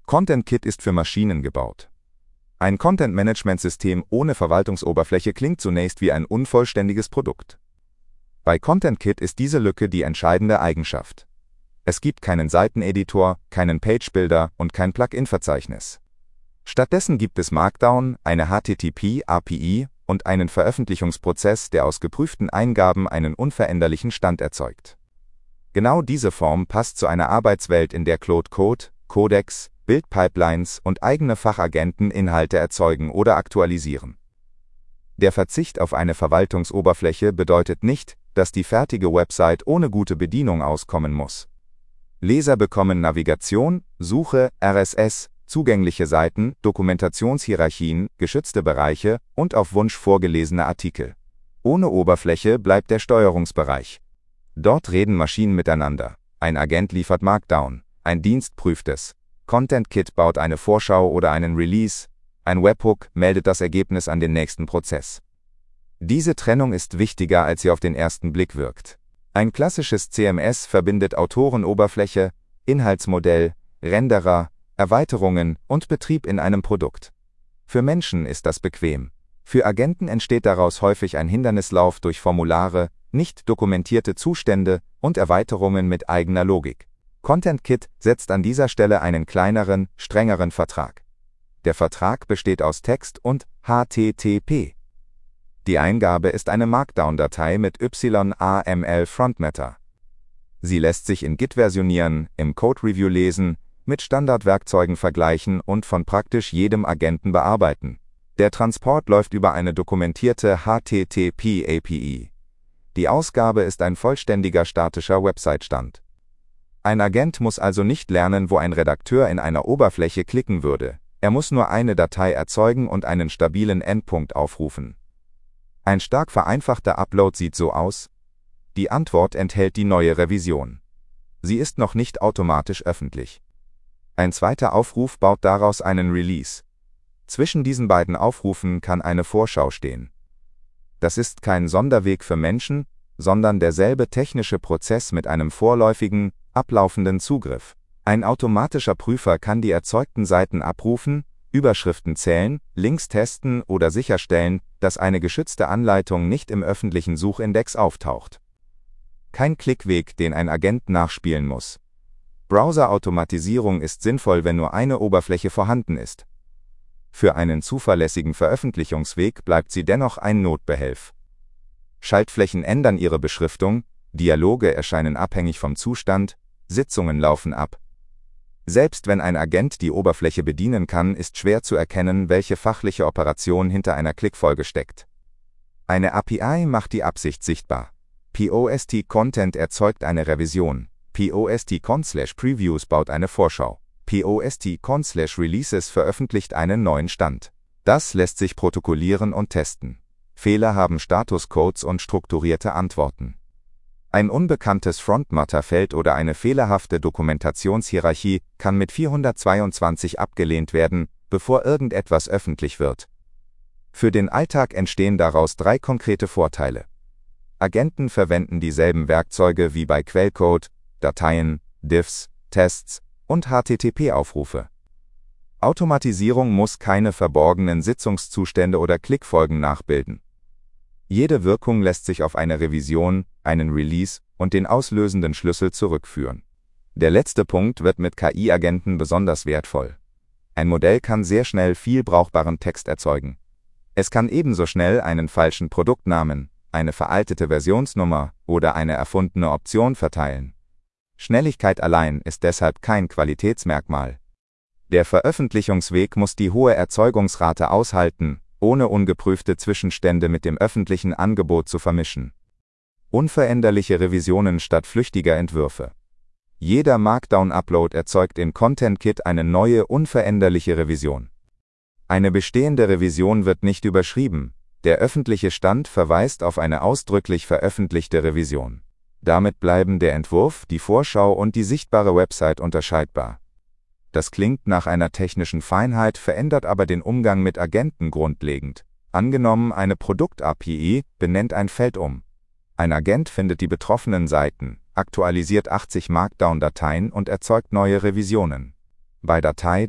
Content Kit ist für Maschinen gebaut. Ein Content-Management-System ohne Verwaltungsoberfläche klingt zunächst wie ein unvollständiges Produkt. Bei Content Kit ist diese Lücke die entscheidende Eigenschaft. Es gibt keinen Seiteneditor, keinen Page-Builder und kein Plugin-Verzeichnis. Stattdessen gibt es Markdown, eine HTTP-API und einen Veröffentlichungsprozess, der aus geprüften Eingaben einen unveränderlichen Stand erzeugt. Genau diese Form passt zu einer Arbeitswelt, in der Claude Code, Codecs, Build-Pipelines und eigene Fachagenten Inhalte erzeugen oder aktualisieren. Der Verzicht auf eine Verwaltungsoberfläche bedeutet nicht, dass die fertige Website ohne gute Bedienung auskommen muss. Leser bekommen Navigation, Suche, RSS, zugängliche Seiten, Dokumentationshierarchien, geschützte Bereiche und auf Wunsch vorgelesene Artikel. Ohne Oberfläche bleibt der Steuerungsbereich. Dort reden Maschinen miteinander. Ein Agent liefert Markdown, ein Dienst prüft es. Content Kit baut eine Vorschau oder einen Release, ein Webhook meldet das Ergebnis an den nächsten Prozess. Diese Trennung ist wichtiger, als sie auf den ersten Blick wirkt. Ein klassisches CMS verbindet Autorenoberfläche, Inhaltsmodell, Renderer, Erweiterungen und Betrieb in einem Produkt. Für Menschen ist das bequem. Für Agenten entsteht daraus häufig ein Hindernislauf durch Formulare, nicht dokumentierte Zustände und Erweiterungen mit eigener Logik. Content Kit setzt an dieser Stelle einen kleineren, strengeren Vertrag. Der Vertrag besteht aus Text und HTTP. Die Eingabe ist eine Markdown-Datei mit YAML Frontmatter. Sie lässt sich in Git versionieren, im Code-Review lesen, mit Standardwerkzeugen vergleichen und von praktisch jedem Agenten bearbeiten. Der Transport läuft über eine dokumentierte HTTP-API. Die Ausgabe ist ein vollständiger statischer Website-Stand. Ein Agent muss also nicht lernen, wo ein Redakteur in einer Oberfläche klicken würde. Er muss nur eine Datei erzeugen und einen stabilen Endpunkt aufrufen. Ein stark vereinfachter Upload sieht so aus: Die Antwort enthält die neue Revision. Sie ist noch nicht automatisch öffentlich. Ein zweiter Aufruf baut daraus einen Release. Zwischen diesen beiden Aufrufen kann eine Vorschau stehen. Das ist kein Sonderweg für Menschen, sondern derselbe technische Prozess mit einem vorläufigen, ablaufenden Zugriff. Ein automatischer Prüfer kann die erzeugten Seiten abrufen, Überschriften zählen, Links testen oder sicherstellen, dass eine geschützte Anleitung nicht im öffentlichen Suchindex auftaucht. Kein Klickweg, den ein Agent nachspielen muss. Browser-Automatisierung ist sinnvoll, wenn nur eine Oberfläche vorhanden ist. Für einen zuverlässigen Veröffentlichungsweg bleibt sie dennoch ein Notbehelf. Schaltflächen ändern ihre Beschriftung, Dialoge erscheinen abhängig vom Zustand, Sitzungen laufen ab. Selbst wenn ein Agent die Oberfläche bedienen kann, ist schwer zu erkennen, welche fachliche Operation hinter einer Klickfolge steckt. Eine API macht die Absicht sichtbar. POST-Content erzeugt eine Revision. POST-Con/Previews baut eine Vorschau. POST-Con/Releases veröffentlicht einen neuen Stand. Das lässt sich protokollieren und testen. Fehler haben Statuscodes und strukturierte Antworten. Ein unbekanntes Frontmatter-Feld oder eine fehlerhafte Dokumentationshierarchie kann mit 422 abgelehnt werden, bevor irgendetwas öffentlich wird. Für den Alltag entstehen daraus 3 konkrete Vorteile. Agenten verwenden dieselben Werkzeuge wie bei Quellcode, Dateien, Diffs, Tests und HTTP-Aufrufe. Automatisierung muss keine verborgenen Sitzungszustände oder Klickfolgen nachbilden. Jede Wirkung lässt sich auf eine Revision, einen Release und den auslösenden Schlüssel zurückführen. Der letzte Punkt wird mit KI-Agenten besonders wertvoll. Ein Modell kann sehr schnell viel brauchbaren Text erzeugen. Es kann ebenso schnell einen falschen Produktnamen, eine veraltete Versionsnummer oder eine erfundene Option verteilen. Schnelligkeit allein ist deshalb kein Qualitätsmerkmal. Der Veröffentlichungsweg muss die hohe Erzeugungsrate aushalten, ohne ungeprüfte Zwischenstände mit dem öffentlichen Angebot zu vermischen. Unveränderliche Revisionen statt flüchtiger Entwürfe. Jeder Markdown-Upload erzeugt in Content Kit eine neue, unveränderliche Revision. Eine bestehende Revision wird nicht überschrieben, der öffentliche Stand verweist auf eine ausdrücklich veröffentlichte Revision. Damit bleiben der Entwurf, die Vorschau und die sichtbare Website unterscheidbar. Das klingt nach einer technischen Feinheit, verändert aber den Umgang mit Agenten grundlegend. Angenommen, eine Produkt-API benennt ein Feld um. Ein Agent findet die betroffenen Seiten, aktualisiert 80 Markdown-Dateien und erzeugt neue Revisionen. Bei Datei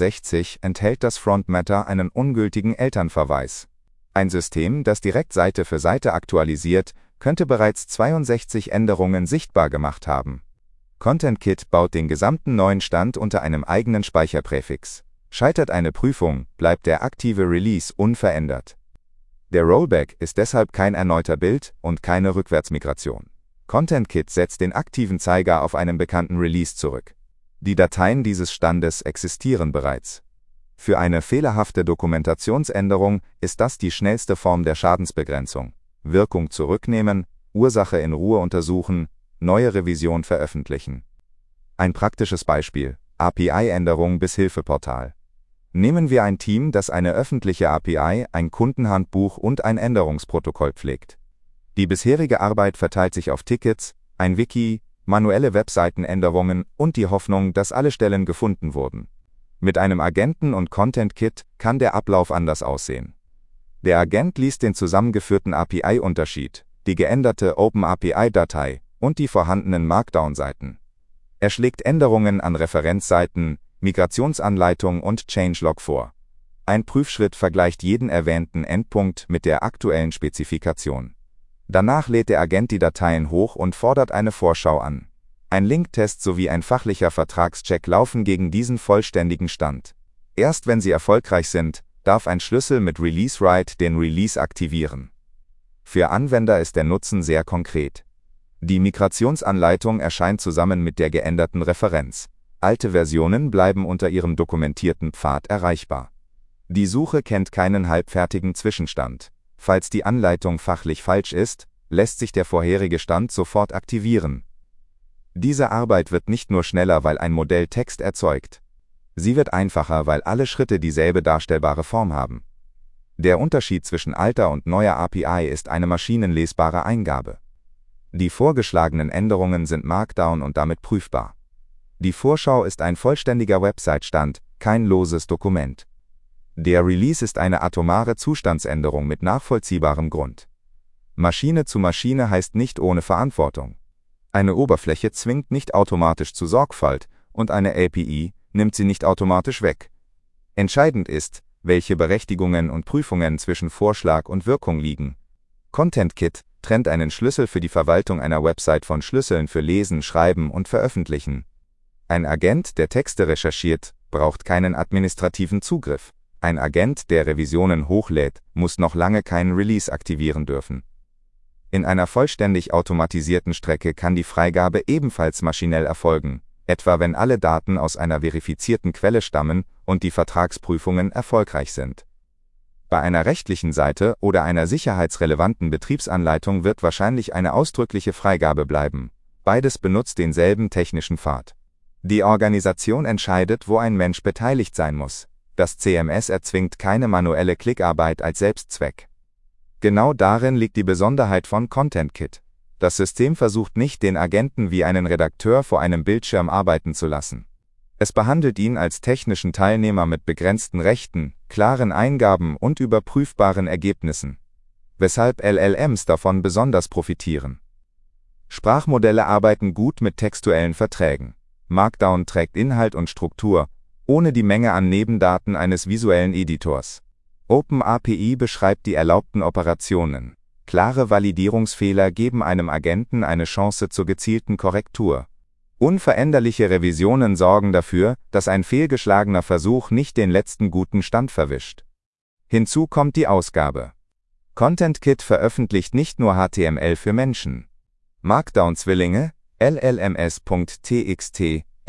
63 enthält das Frontmatter einen ungültigen Elternverweis. Ein System, das direkt Seite für Seite aktualisiert, könnte bereits 62 Änderungen sichtbar gemacht haben. ContentKit baut den gesamten neuen Stand unter einem eigenen Speicherpräfix. Scheitert eine Prüfung, bleibt der aktive Release unverändert. Der Rollback ist deshalb kein erneuter Build und keine Rückwärtsmigration. ContentKit setzt den aktiven Zeiger auf einen bekannten Release zurück. Die Dateien dieses Standes existieren bereits. Für eine fehlerhafte Dokumentationsänderung ist das die schnellste Form der Schadensbegrenzung. Wirkung zurücknehmen, Ursache in Ruhe untersuchen, neue Revision veröffentlichen. Ein praktisches Beispiel: API-Änderung bis Hilfeportal. Nehmen wir ein Team, das eine öffentliche API, ein Kundenhandbuch und ein Änderungsprotokoll pflegt. Die bisherige Arbeit verteilt sich auf Tickets, ein Wiki, manuelle Webseitenänderungen und die Hoffnung, dass alle Stellen gefunden wurden. Mit einem Agenten und ContentKit kann der Ablauf anders aussehen. Der Agent liest den zusammengeführten API-Unterschied, die geänderte OpenAPI-Datei und die vorhandenen Markdown-Seiten. Er schlägt Änderungen an Referenzseiten, Migrationsanleitung und Changelog vor. Ein Prüfschritt vergleicht jeden erwähnten Endpunkt mit der aktuellen Spezifikation. Danach lädt der Agent die Dateien hoch und fordert eine Vorschau an. Ein Linktest sowie ein fachlicher Vertragscheck laufen gegen diesen vollständigen Stand. Erst wenn sie erfolgreich sind, darf ein Schlüssel mit Release-Write den Release aktivieren. Für Anwender ist der Nutzen sehr konkret. Die Migrationsanleitung erscheint zusammen mit der geänderten Referenz. Alte Versionen bleiben unter ihrem dokumentierten Pfad erreichbar. Die Suche kennt keinen halbfertigen Zwischenstand. Falls die Anleitung fachlich falsch ist, lässt sich der vorherige Stand sofort aktivieren. Diese Arbeit wird nicht nur schneller, weil ein Modell Text erzeugt. Sie wird einfacher, weil alle Schritte dieselbe darstellbare Form haben. Der Unterschied zwischen alter und neuer API ist eine maschinenlesbare Eingabe. Die vorgeschlagenen Änderungen sind Markdown und damit prüfbar. Die Vorschau ist ein vollständiger Website-Stand, kein loses Dokument. Der Release ist eine atomare Zustandsänderung mit nachvollziehbarem Grund. Maschine zu Maschine heißt nicht ohne Verantwortung. Eine Oberfläche zwingt nicht automatisch zu Sorgfalt und eine API nimmt sie nicht automatisch weg. Entscheidend ist, welche Berechtigungen und Prüfungen zwischen Vorschlag und Wirkung liegen. ContentKit trennt einen Schlüssel für die Verwaltung einer Website von Schlüsseln für Lesen, Schreiben und Veröffentlichen. Ein Agent, der Texte recherchiert, braucht keinen administrativen Zugriff. Ein Agent, der Revisionen hochlädt, muss noch lange keinen Release aktivieren dürfen. In einer vollständig automatisierten Strecke kann die Freigabe ebenfalls maschinell erfolgen, etwa wenn alle Daten aus einer verifizierten Quelle stammen und die Vertragsprüfungen erfolgreich sind. Bei einer rechtlichen Seite oder einer sicherheitsrelevanten Betriebsanleitung wird wahrscheinlich eine ausdrückliche Freigabe bleiben. Beides benutzt denselben technischen Pfad. Die Organisation entscheidet, wo ein Mensch beteiligt sein muss. Das CMS erzwingt keine manuelle Klickarbeit als Selbstzweck. Genau darin liegt die Besonderheit von ContentKit. Das System versucht nicht, den Agenten wie einen Redakteur vor einem Bildschirm arbeiten zu lassen. Es behandelt ihn als technischen Teilnehmer mit begrenzten Rechten, klaren Eingaben und überprüfbaren Ergebnissen. Weshalb LLMs davon besonders profitieren. Sprachmodelle arbeiten gut mit textuellen Verträgen. Markdown trägt Inhalt und Struktur, ohne die Menge an Nebendaten eines visuellen Editors. OpenAPI beschreibt die erlaubten Operationen. Klare Validierungsfehler geben einem Agenten eine Chance zur gezielten Korrektur. Unveränderliche Revisionen sorgen dafür, dass ein fehlgeschlagener Versuch nicht den letzten guten Stand verwischt. Hinzu kommt die Ausgabe. ContentKit veröffentlicht nicht nur HTML für Menschen. Markdown-Zwillinge, LLMS.txt,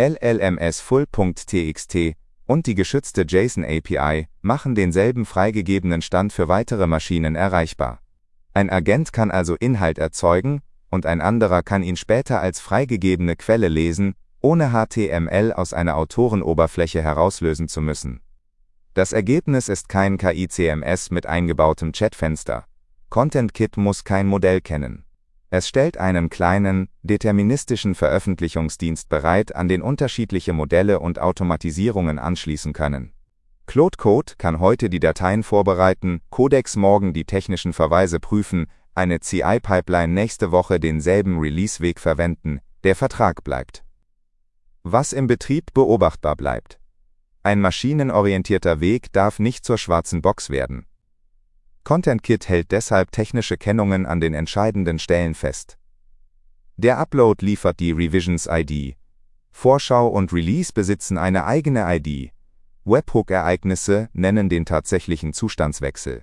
LLMS-Full.txt und die geschützte JSON-API machen denselben freigegebenen Stand für weitere Maschinen erreichbar. Ein Agent kann also Inhalt erzeugen, und ein anderer kann ihn später als freigegebene Quelle lesen, ohne HTML aus einer Autorenoberfläche herauslösen zu müssen. Das Ergebnis ist kein KI-CMS mit eingebautem Chatfenster. ContentKit muss kein Modell kennen. Es stellt einen kleinen, deterministischen Veröffentlichungsdienst bereit, an den unterschiedliche Modelle und Automatisierungen anschließen können. Claude Code kann heute die Dateien vorbereiten, Codex morgen die technischen Verweise prüfen, eine CI-Pipeline nächste Woche denselben Release-Weg verwenden, der Vertrag bleibt. Was im Betrieb beobachtbar bleibt. Ein maschinenorientierter Weg darf nicht zur schwarzen Box werden. ContentKit hält deshalb technische Kennungen an den entscheidenden Stellen fest. Der Upload liefert die Revisions-ID. Vorschau und Release besitzen eine eigene ID. Webhook-Ereignisse nennen den tatsächlichen Zustandswechsel.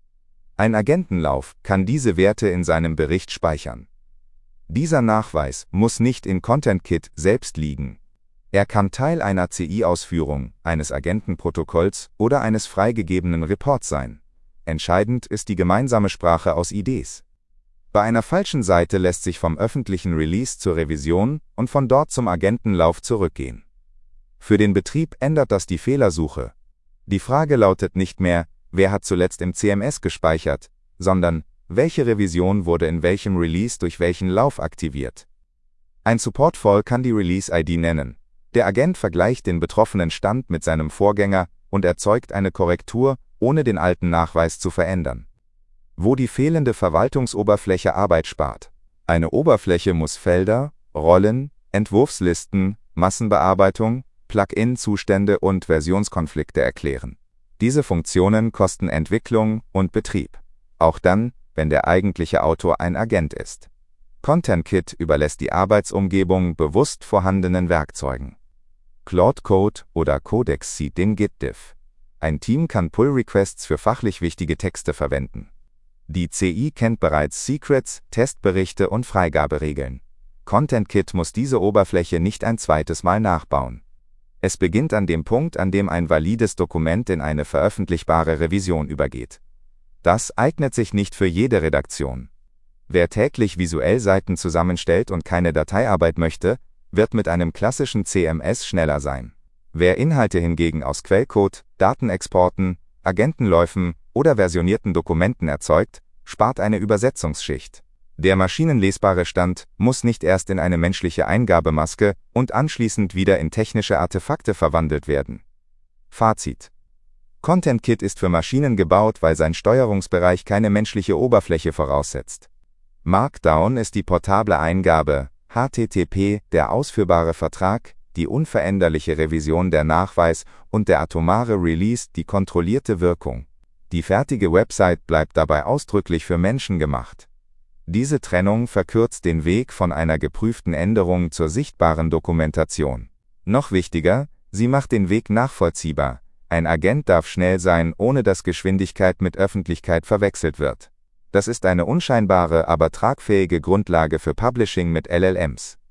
Ein Agentenlauf kann diese Werte in seinem Bericht speichern. Dieser Nachweis muss nicht in ContentKit selbst liegen. Er kann Teil einer CI-Ausführung, eines Agentenprotokolls oder eines freigegebenen Reports sein. Entscheidend ist die gemeinsame Sprache aus IDs. Bei einer falschen Seite lässt sich vom öffentlichen Release zur Revision und von dort zum Agentenlauf zurückgehen. Für den Betrieb ändert das die Fehlersuche. Die Frage lautet nicht mehr, wer hat zuletzt im CMS gespeichert, sondern welche Revision wurde in welchem Release durch welchen Lauf aktiviert. Ein Support-Fall kann die Release-ID nennen. Der Agent vergleicht den betroffenen Stand mit seinem Vorgänger und erzeugt eine Korrektur, ohne den alten Nachweis zu verändern. Wo die fehlende Verwaltungsoberfläche Arbeit spart. Eine Oberfläche muss Felder, Rollen, Entwurfslisten, Massenbearbeitung, Plugin-Zustände und Versionskonflikte erklären. Diese Funktionen kosten Entwicklung und Betrieb. Auch dann, wenn der eigentliche Autor ein Agent ist. ContentKit überlässt die Arbeitsumgebung bewusst vorhandenen Werkzeugen. Claude Code oder Codex sieht den Git-Diff. Ein Team kann Pull-Requests für fachlich wichtige Texte verwenden. Die CI kennt bereits Secrets, Testberichte und Freigaberegeln. ContentKit muss diese Oberfläche nicht ein zweites Mal nachbauen. Es beginnt an dem Punkt, an dem ein valides Dokument in eine veröffentlichbare Revision übergeht. Das eignet sich nicht für jede Redaktion. Wer täglich visuell Seiten zusammenstellt und keine Dateiarbeit möchte, wird mit einem klassischen CMS schneller sein. Wer Inhalte hingegen aus Quellcode, Datenexporten, Agentenläufen oder versionierten Dokumenten erzeugt, spart eine Übersetzungsschicht. Der maschinenlesbare Stand muss nicht erst in eine menschliche Eingabemaske und anschließend wieder in technische Artefakte verwandelt werden. Fazit: ContentKit ist für Maschinen gebaut, weil sein Steuerungsbereich keine menschliche Oberfläche voraussetzt. Markdown ist die portable Eingabe, HTTP der ausführbare Vertrag, die unveränderliche Revision der Nachweis und der atomare Release die kontrollierte Wirkung. Die fertige Website bleibt dabei ausdrücklich für Menschen gemacht. Diese Trennung verkürzt den Weg von einer geprüften Änderung zur sichtbaren Dokumentation. Noch wichtiger, sie macht den Weg nachvollziehbar. Ein Agent darf schnell sein, ohne dass Geschwindigkeit mit Öffentlichkeit verwechselt wird. Das ist eine unscheinbare, aber tragfähige Grundlage für Publishing mit LLMs.